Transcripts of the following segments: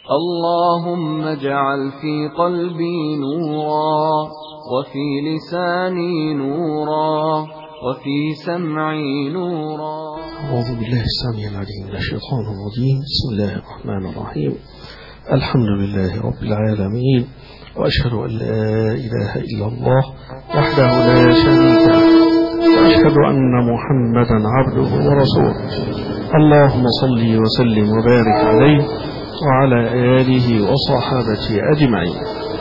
اللهم اجعل في قلبي نورا، وفي لساني نورا، وفي سمعي نورا. أعوذ بالله السميع العليم من الشيطان الرجيم. بسم الله الرحمن الرحيم. الحمد لله رب العالمين، وأشهد أن لا إله إلا الله وحده لا شريك له، وأشهد أن محمدا عبده ورسوله. اللهم صل وسلم وبارك عليه وعلى آله وصحابته أجمعين.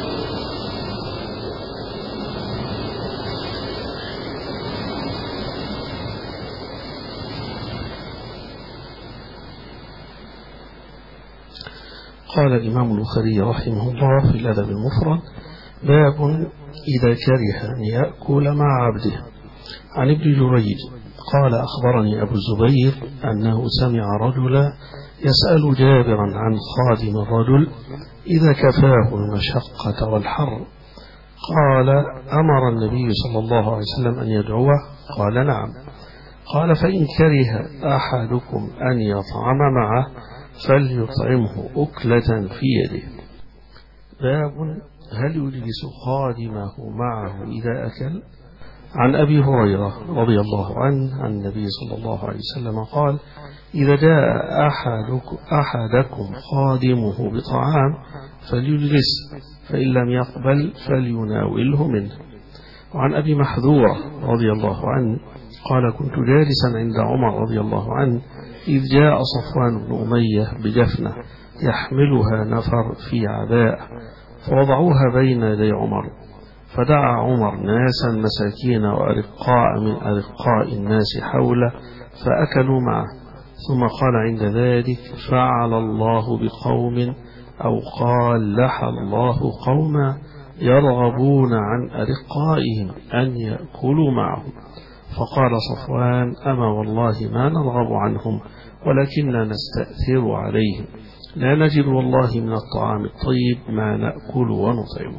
قال الإمام البخاري رحمه الله في الأدب المفرد: باب إذا كره أن يأكل مع عبده. عن ابن جريج قال: أخبرني أبو الزبير أنه سمع رجلا يسأل جابرا عن خادم الرجل إذا كفاه المشقة والحر. قال: أمر النبي صلى الله عليه وسلم أن يدعوه؟ قال: نعم. قال: فإن كره أحدكم أن يطعم معه فليطعمه أكلة في يده. باب هل يجلس خادمه معه إذا أكل؟ عن أبي هريرة رضي الله عنه عن النبي صلى الله عليه وسلم قال: إذا جاء أحدكم خادمه بطعام فليجلس، فإن لم يقبل فليناوله منه. وعن أبي محذورة رضي الله عنه قال: كنت جالسا عند عمر رضي الله عنه إذ جاء صفوان بن أمية بجفنة يحملها نفر في عباء، فوضعوها بين يدي عمر، فدعا عمر ناسا مساكين وأرقاء من أرقاء الناس حوله فأكلوا معه، ثم قال عند ذلك: فعل الله بقوم، أو قال: لحى الله قوما يرغبون عن أرقائهم أن يأكلوا معهم. فقال صفوان: أما والله ما نرغب عنهم، ولكننا نستأثر عليهم، لا نجد والله من الطعام الطيب ما نأكل ونطعمه.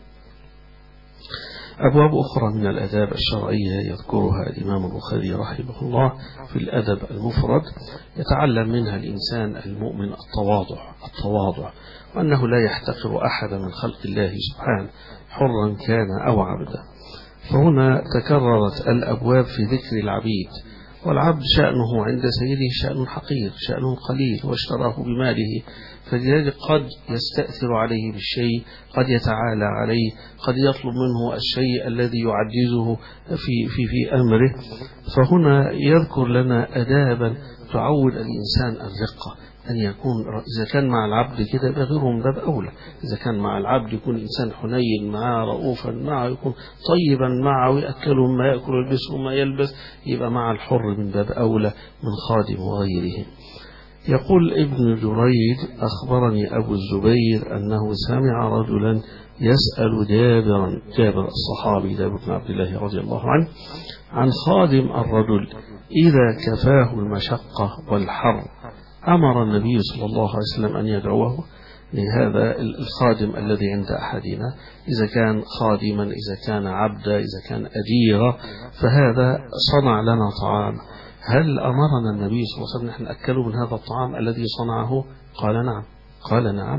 أبواب أخرى من الآداب الشرعية يذكرها الإمام البخاري رحمه الله في الأدب المفرد، يتعلم منها الإنسان المؤمن التواضع، وأنه لا يحتقر أحدا من خلق الله سبحانه حرا كان أو عبدا. فهنا تكررت الأبواب في ذكر العبيد، والعبد شأنه عند سيده شأن حقير، شأن قليل، واشتراه بماله، فلذلك قد يستأثر عليه بالشيء، قد يتعالى عليه، قد يطلب منه الشيء الذي يعجزه في أمره. فهنا يذكر لنا أدابا تعود الإنسان الرقة، أن يكون إذا كان مع العبد كده بغيره من باب أولى. إذا كان مع العبد يكون إنسان حنين معه، رؤوفا معه، يكون طيبا معه، ويأكله ما يأكل ويلبسه ما يلبس، يبقى مع الحر من باب أولى من خادم وغيره. يقول ابن جريج: أخبرني أبو الزبير أنه سمع رجلا يسأل جابر الصحابي جابر بن عبد الله رضي الله عنه عن خادم الرجل إذا كفاه المشقة والحر. أمر النبي صلى الله عليه وسلم أن يدعوه لهذا الخادم الذي عند أحدنا، إذا كان خادما، إذا كان عبدا، إذا كان أجيرا، فهذا صنع لنا طعام. هل أمرنا النبي صلى الله عليه وسلم نحن نأكله من هذا الطعام الذي صنعه؟ قال: نعم. قال: نعم.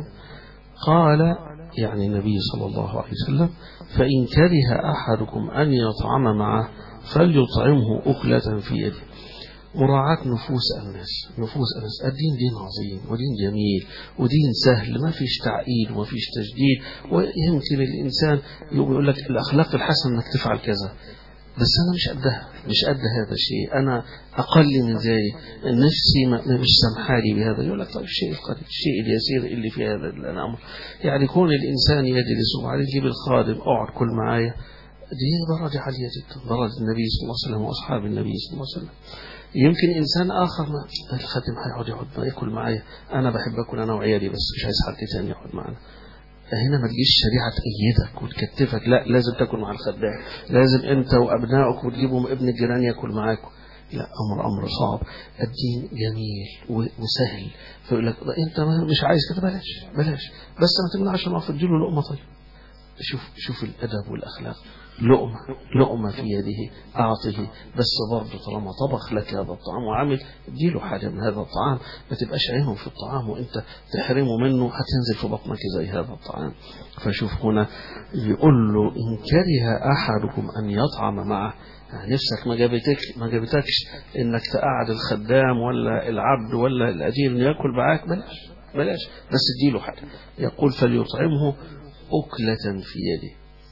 قال يعني النبي صلى الله عليه وسلم: فإن كره أحدكم أن يطعم معه فليطعمه أكلة في يده. مراعاة نفوس الناس. الدين دين عظيم ودين جميل ودين سهل، ما فيش تعقيد وما فيش تجديد. ويمكن الإنسان يقول لك الأخلاق الحسنة أنك تفعل كذا، بس أنا مش قد هذا الشيء، أنا أقل من ذلك، نفسي مش سمحالي بهذا. يقول لك طيب الشيء القليل، الشيء اليسير اللي في هذا الأمر. يعني كون الإنسان يجلس وبعدين يجيب الخادم: اقعد كل معايا، دي درجة عالية جدا، درجة النبي صلى الله عليه وسلم وأصحاب النبي صلى الله عليه وسلم. يمكن إنسان آخر الخادم هيقعد ياكل معايا، أنا بحب أكل أنا وعيالي بس مش عايز حد تاني يقعد معنا. هنا ما تجيش شريعة تأيدك وتكتفك، لا لازم تاكل مع الخدام، لازم أنت وأبنائك وتجيبهم ابن الجيران ياكل معاكم. لا، أمر صعب. الدين جميل وسهل، فيقول لك أنت مش عايز كده، بلاش بس ما تمنعش ما تديله لقمة. طيب شوف الأدب والأخلاق. لقمة في يده أعطه، بس برضه طالما طبخ لك هذا الطعام وعمل اديله حاجة من هذا الطعام، ما تبقاش عينه في الطعام وانت تحرمه منه، هتنزل في بطنك زي هذا الطعام. فشوف هنا يقول له إن كره أحدكم أن يطعم معه، يعني نفسك ما جابتكش انك تقعد الخدام ولا العبد ولا الأجير انه يأكل معاك، بلاش بس اديله حاجة. يقول فليطعمه أكلة في يده.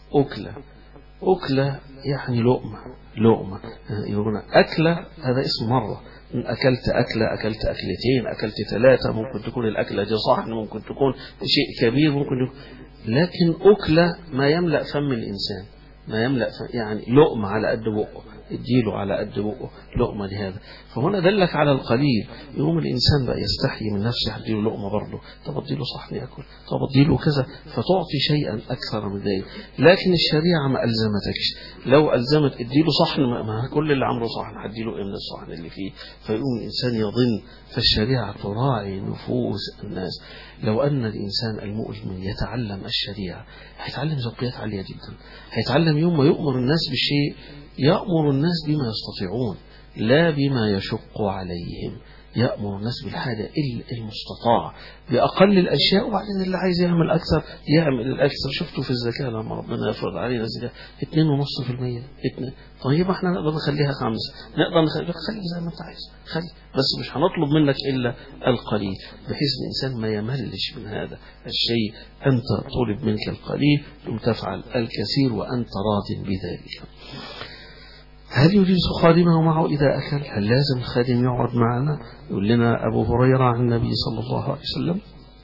أكلة يعني لقمة. يقولون أكلة هذا اسم مرة، أكلت أكلة، أكلت أكلتين، أكلت 3، ممكن تكون الأكلة دي صحن، ممكن تكون شيء كبير، ممكن لكن أكلة ما يملأ فم الإنسان، ما يملأ يعني لقمة على قد بقه، اديله على قد بقه لقمة لهذا. فهنا دلك على القليل. يقوم الإنسان بقى يستحي من نفسه، اديله لقمة برضه، طب اديله صحن يأكل، طب اديله كذا، فتعطي شيئا أكثر من ذلك. لكن الشريعة ما ألزمتكش. لو ألزمت اديله صحن، ما كل اللي عمره صحن هديله ايه من الصحن اللي فيه، فيقوم الإنسان يظن. فالشريعة تراعي نفوس الناس. لو أن الإنسان المؤمن يتعلم الشريعة هيتعلم ذوقيات عالية جدا. هيتعلم يوم ما يؤمر الناس بالشيء يأمر الناس بما يستطيعون لا بما يشق عليهم. يأمر الناس بالحاجة المستطاع بأقل الأشياء، وبعدين اللي عايز يعمل أكثر يعمل الأكثر. شفتوا في الزكاة لما ربنا يفرض علينا الزكاة 2.5%، طيب احنا نقدر نخليها 5، نقدر خلي زي ما انت عايز، خلي بس مش هنطلب منك إلا القليل، بحيث الإنسان ما يملش من هذا الشيء. أنت طلب منك القليل ثم تفعل الكثير وأنت راض بذلك. هل يجوز خادمه معه إذا أكل؟ هل لازم الخادم يقعد معنا؟ يقول لنا أبو هريرة عن النبي صلى الله عليه وسلم: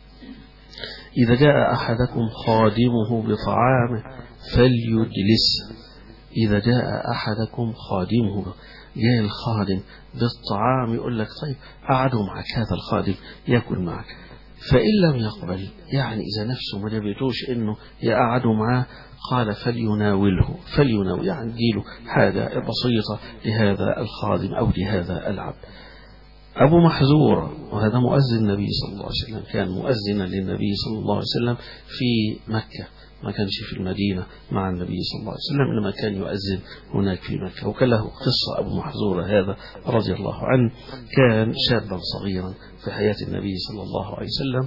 إذا جاء أحدكم خادمه بطعامه فليجلس. إذا جاء أحدكم خادمه، جاء الخادم بالطعام، يقول لك طيب قعدوا معك هذا الخادم يأكل معك. فإن لم يقبل، يعني إذا نفسه ما جابتوش إنه يقعدوا معاه، قال فليناوله، يعني ديله حاجة بسيطة لهذا الخادم أو لهذا العبد. أبو محذورة، وهذا مؤذن النبي صلى الله عليه وسلم، كان مؤذنا للنبي صلى الله عليه وسلم في مكة، ما كانش في المدينة مع النبي صلى الله عليه وسلم، إنما كان يؤذن هناك في مكة. وكان له قصة أبو محذورة هذا رضي الله عنه، كان شابا صغيرا في حياة النبي صلى الله عليه وسلم،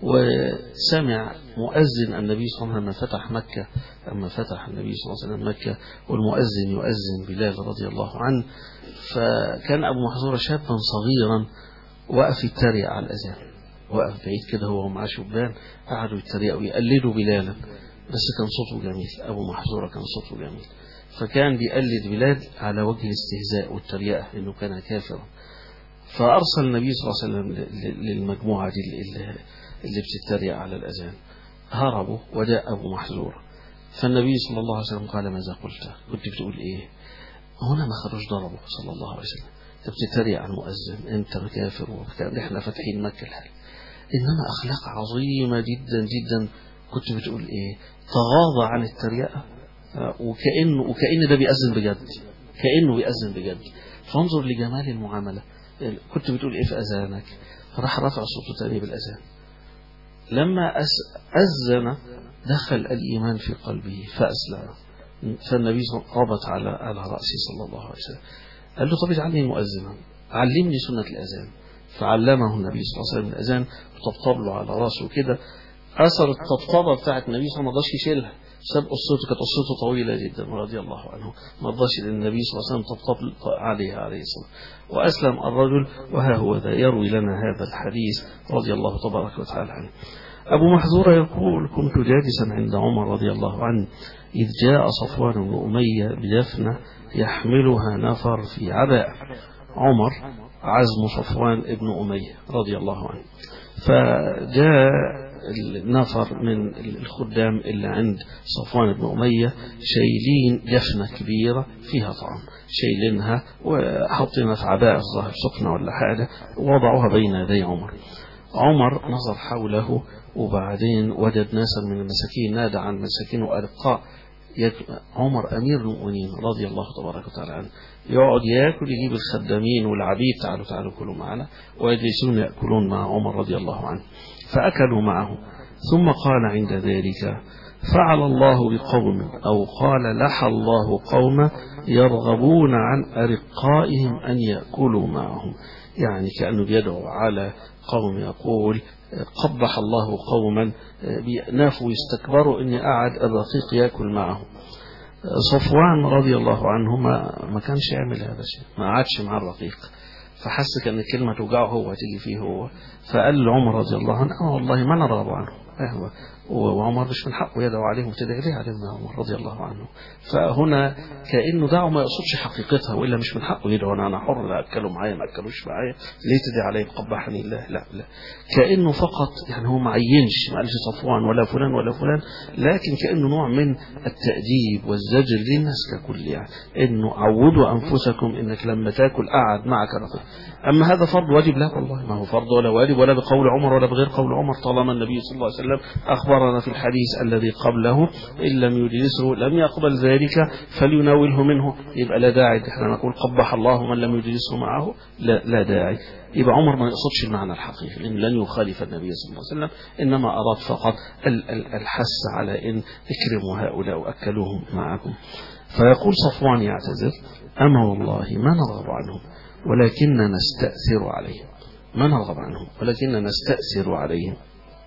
وسمع مؤذن النبي صلى الله عليه وسلم فتح مكة، أما فتح النبي صلى الله عليه وسلم مكة والمؤذن يؤذن بلال رضي الله عنه. فكان أبو محذورة شابا صغيرا وقف يتريق على الأذان، وقف بعيد كده هو ومعاه شبان، قعدوا يتريقوا ويقلدوا بلالا، بس كان صوته جميل. أبو محذورة كان صوته جميل، فكان بيقلد بلال على وجه الاستهزاء والتريقة لأنه كان كافرا. فأرسل النبي صلى الله عليه وسلم للمجموعة دي اللي بتتريق على الأذان، هربوا وجاء أبو محذورة. فالنبي صلى الله عليه وسلم قال: ماذا قلت؟ كنت بتقول إيه؟ هنا ما خرج ضربه صلى الله عليه وسلم، أنت بتتريق على المؤذن، أنت كافر وبتاع، إحنا فاتحين مكة الحال. إنما أخلاق عظيمة جدا جدا. كنت بتقول إيه؟ تغاضى عن التريقة، وكأن ده بيأذن بجد، كأنه بيأذن بجد. فانظر لجمال المعاملة. كنت بتقول إيه في أذانك؟ راح رفع صوته تاني بالأذان. لما أذن دخل الإيمان في قلبه فأسلم. فالنبي ربط على رأسه صلى الله عليه وسلم، قال له: طب اجعلني مؤذنا، علمني سنة الأذان. فعلمه النبي صلى الله عليه وسلم الأذان، وطبطب له على رأسه كده. أثر الطبطبة بتاعت النبي صلى الله عليه وسلم ما رضاش يشيلها، ساب قصته، كانت قصته طويلة جدا رضي الله عنه، ما رضاش النبي صلى الله عليه وسلم طبطب عليها عليه الصلاة. وأسلم الرجل، وها هو ذا يروي لنا هذا الحديث رضي الله تبارك وتعالى عنه. أبو محذورة يقول: كنت جالسا عند عمر رضي الله عنه إذ جاء صفوان بن أمية بدفنة يحملها نفر في عباء. عمر عزم صفوان بن أمية رضي الله عنه، فجاء النفر من الخدام اللي عند صفوان بن أمية شايلين جفنة كبيرة فيها طعام، شايلينها وحطينا في عباء الظاهر سخنة ولا حاجة، ووضعوها بين يدي عمر. عمر نظر حوله، وبعدين وجد ناسا من المساكين، نادى عن المساكين وأرقاء: عمر أمير المؤمنين رضي الله تبارك وتعالى عنه يقعد يأكل، يجيب الخدامين والعبيد تعالوا كلوا معنا، ويجلسون يأكلون مع عمر رضي الله عنه، فأكلوا معه. ثم قال عند ذلك: فعل الله بقوم، أو قال لحى الله قوم يرغبون عن أرقائهم أن يأكلوا معهم، يعني كأنه بيدعو على قوم، يقول قبح الله قوما بيأنفوا ويستكبروا أن قاعد الرقيق يأكل معهم. صفوان رضي الله عنه ما كانش يعمل هذا الشيء، ما قعدش مع الرقيق، فحس كأن الكلمة توجعه هو تيجي فيه هو، فقال لعمر رضي الله عنه: والله ما نرغب عنه. وعمر مش من حقه يدعو عليهم وتدعي ليه عليهم يا عمر رضي الله عنه. فهنا كأنه دعوه ما يقصدش حقيقتها، وإلا مش من حقه يدعو أنا حر، لا أكلوا معايا ما أكلوش معايا، ليه تدعي عليه قبحني الله؟ لا كأنه فقط يعني هو ما عينش، ما قالش صفوان ولا فلان ولا فلان، لكن كأنه نوع من التأديب والزجر للناس ككل، يعني إنه عودوا أنفسكم إنك لما تاكل قعد معك رقيق. أما هذا فرض واجب؟ لا والله، ما هو فرض ولا واجب ولا بقول عمر ولا بغير قول عمر، طالما النبي صلى الله عليه وسلم أخبرنا في الحديث الذي قبله: إن لم يجلسه لم يقبل ذلك فليناوله منه. يبقى لا داعي احنا نقول قبح الله من لم يجلسه معه، لا داعي. يبقى عمر ما يقصدش المعنى الحقيقي، لأنه لن يخالف النبي صلى الله عليه وسلم، إنما أراد فقط الحث على إن اكرموا هؤلاء وأكلوهم معكم. فيقول صفوان يعتذر: أما والله ما نرغب عنهم ولكننا نستأثر عليهم، ما نرغب عنهم ولكننا نستأثر عليهم،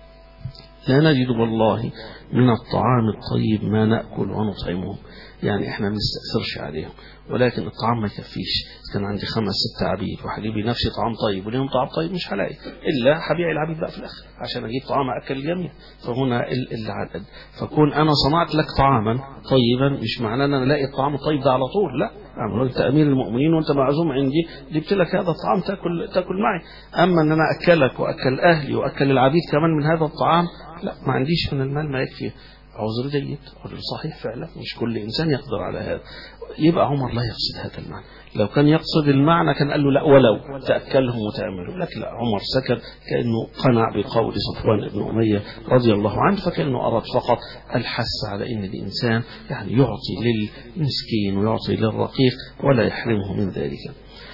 لا نجد والله من الطعام الطيب ما نأكل ونطعمهم. يعني احنا ما نستأثرش عليهم، ولكن الطعام ما يكفيش. كان عندي 5-6 عبيد وهجيب لي نفسي طعام طيب وليهم طعام طيب مش هلاقي، الا هبيع العبيد بقى في الاخر عشان اجيب طعام اكل الجميع. فهنا العدد، فكون انا صنعت لك طعاما طيبا مش معناه ان انا الاقي الطعام الطيب ده على طول، لا. انت امير المؤمنين وانت معزوم عندي، جبت لك هذا الطعام تاكل معي. اما ان انا اكلك واكل اهلي واكل العبيد كمان من هذا الطعام، لا، ما عنديش من المال ما يكفي. عذر جيد، عذر صحيح فعلا، مش كل إنسان يقدر على هذا. يبقى عمر لا يقصد هذا المعنى. لو كان يقصد المعنى كان قال له لا ولو تأكلهم وتعملوا، لكن لا، عمر سكت كأنه قنع بقول صفوان بن أمية رضي الله عنه، فكأنه أراد فقط الحث على أن الإنسان يعني يعطي للمسكين ويعطي للرقيق ولا يحرمه من ذلك.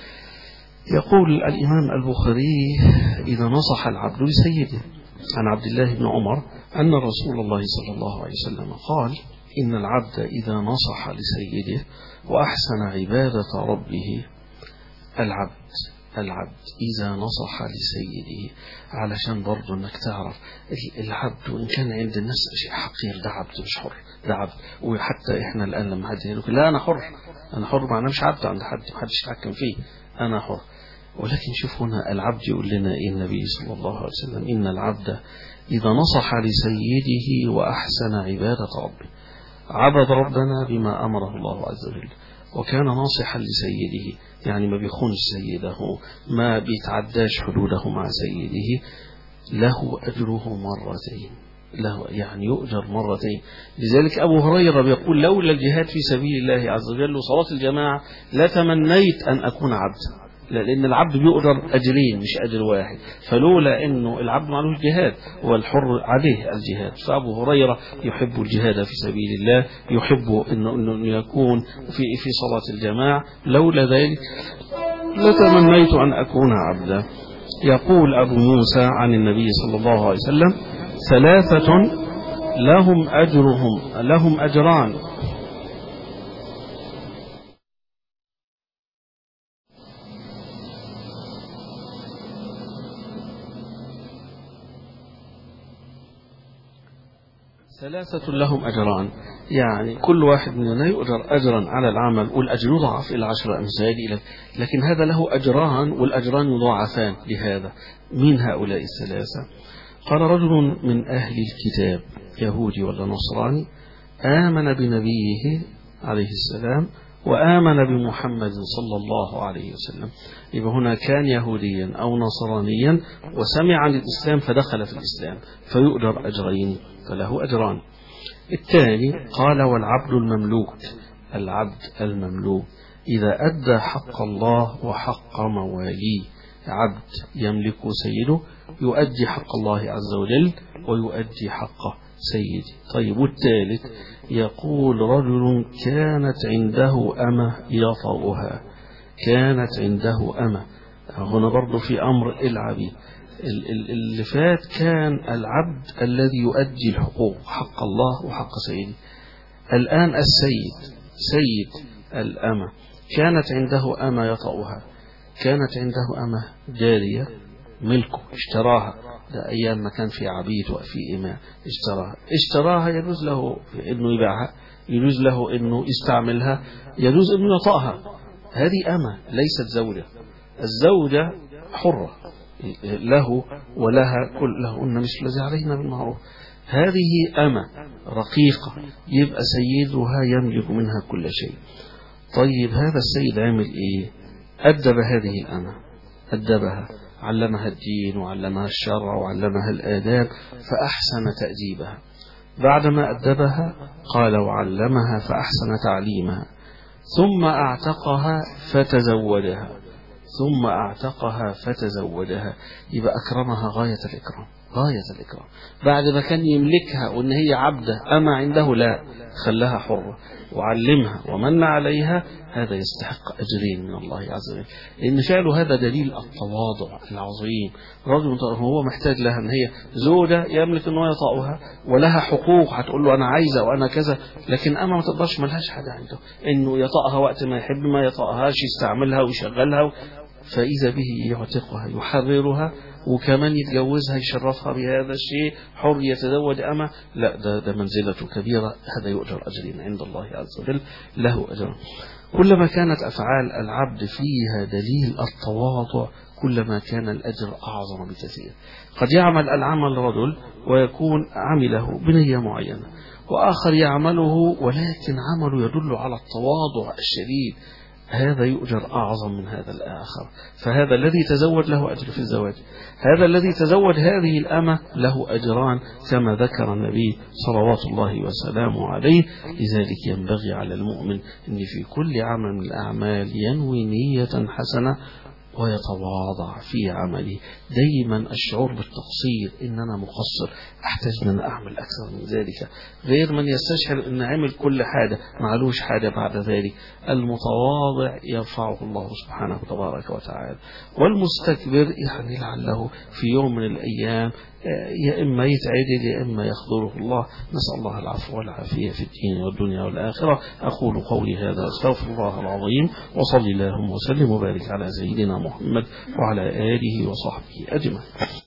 يقول الإمام البخاري: إذا نصح العبد لسيده، عن عبد الله بن عمر أن رسول الله صلى الله عليه وسلم قال: إن العبد إذا نصح لسيده وأحسن عبادة ربه. العبد إذا نصح لسيده، علشان برضو أنك تعرف العبد وإن كان عند الناس شيء حقير، ده عبد مش حر، ده عبد. وحتى إحنا الآن لما حد يقول لا أنا حر معناه مش عبد عند حد، محدش يتحكم فيه، أنا حر. ولكن شوف هنا العبد يقول لنا إيه النبي صلى الله عليه وسلم: إن العبد إذا نصح لسيده وأحسن عبادة ربه، عبد ربنا بما أمره الله عز وجل وكان ناصحا لسيده، يعني ما بيخونش سيده، ما بيتعداش حدوده مع سيده، له أجره مرتين، له يعني يؤجر مرتين. لذلك أبو هريرة بيقول: لولا الجهاد في سبيل الله عز وجل وصلاة الجماعة لتمنيت أن أكون عبدا، لأن العبد بيؤجر أجرين مش أجر واحد، فلولا أنه العبد معلوش جهاد والحر عليه الجهاد. فأبو هريرة يحب الجهاد في سبيل الله، يحب أنه يكون في صلاة الجماعة، لولا ذلك لتمنيت أن أكون عبدا. يقول أبو موسى عن النبي صلى الله عليه وسلم: 3 لهم أجران، لهم أجران، يعني كل واحد مننا يؤجر أجرا على العمل، والأجر يضاعف إلى 10 أمثال، لكن هذا له أجران والأجران يضاعفان لهذا. من هؤلاء 3؟ قال: رجل من أهل الكتاب يهودي ولا نصراني آمن بنبيه عليه السلام وآمن بمحمد صلى الله عليه وسلم. يبقى هنا كان يهوديا أو نصرانيا وسمع عن الإسلام فدخل في الإسلام، فيؤجر أجرين، فله أجران. الثاني قال: والعبد المملوك إذا أدى حق الله وحق مواليه. عبد يملك سيده يؤدي حق الله عز وجل ويؤدي حق سيدي. طيب والثالث يقول رجل كانت عنده أمة يطأها، كانت عنده أمة. هنا برضو في أمر العبيد. اللي فات كان العبد الذي يؤدي الحقوق، حق الله وحق سيدي. الآن السيد، سيد الأمة كانت عنده أمة يطأها، كانت عنده أمة جارية ملكه اشتراها، ده أيام ما كان في عبيد وفي إماء، اشتراها يجوز له إنه يبيعها، يجوز له إنه يستعملها، يجوز إنه يطأها. هذه أمة ليست زوجة. الزوجة حرة له ولها كلهن مثل الذي علينا بالمعروف. هذه أمة رقيقة يبقى سيدها يملك منها كل شيء. طيب هذا السيد عمل إيه؟ أدب هذه الأمة، أدبها، علمها الدين وعلمها الشرع وعلمها الآداب، فأحسن تأديبها. بعدما أدبها قال وعلمها فأحسن تعليمها، ثم أعتقها فتزوجها، ثم أعتقها فتزوجها. يبقى أكرمها غاية الإكرام، غاية الإكرام. بعد ما كان يملكها وإن هي عبدة أما عنده، لا، خلاها حرة وعلمها ومن عليها. هذا يستحق أجرين من الله عز وجل، لأن فعله هذا دليل التواضع العظيم. رجل هو محتاج لها، أن هي زوجة يملك أنه يطأها ولها حقوق، هتقول له أنا عايزة وأنا كذا، لكن أما ما تقدرش، ملهاش حاجة عنده أنه يطأها وقت ما يحب، ما يطأهاش، يستعملها ويشغلها. فإذا به يعتقها يحررها وكمان يتجوزها يشرفها بهذا الشيء، حر يتزوج أمة. لا، ده منزلته كبيرة، هذا يؤجر أجرين عند الله عز وجل، له أجر. كلما كانت أفعال العبد فيها دليل التواضع كلما كان الأجر أعظم بكثير. قد يعمل العمل رجل ويكون عمله بنية معينة، وآخر يعمله ولكن عمله يدل على التواضع الشديد، هذا يؤجر أعظم من هذا الآخر. فهذا الذي تزوج له أجر في الزواج، هذا الذي تزوج هذه الأمة له أجران كما ذكر النبي صلوات الله وسلامه عليه. لذلك ينبغي على المؤمن أن في كل عمل من الأعمال ينوي نية حسنة ويتواضع في عمله. دايما الشعور بالتقصير، إن أنا مقصر، أحتاج أن أعمل أكثر من ذلك، غير من يستشعر أن عمل كل حاجة معلوش حاجة بعد ذلك. المتواضع يرفعه الله سبحانه وتبارك وتعالى، والمستكبر يعني لعله في يوم من الأيام يا إما يتعدل يا إما يخذله الله. نسأل الله العفو والعافية في الدين والدنيا والآخرة. أقول قولي هذا، أستغفر الله العظيم، وصلي اللهم وسلم وبارك على سيدنا محمد وعلى آله وصحبه أجمعين.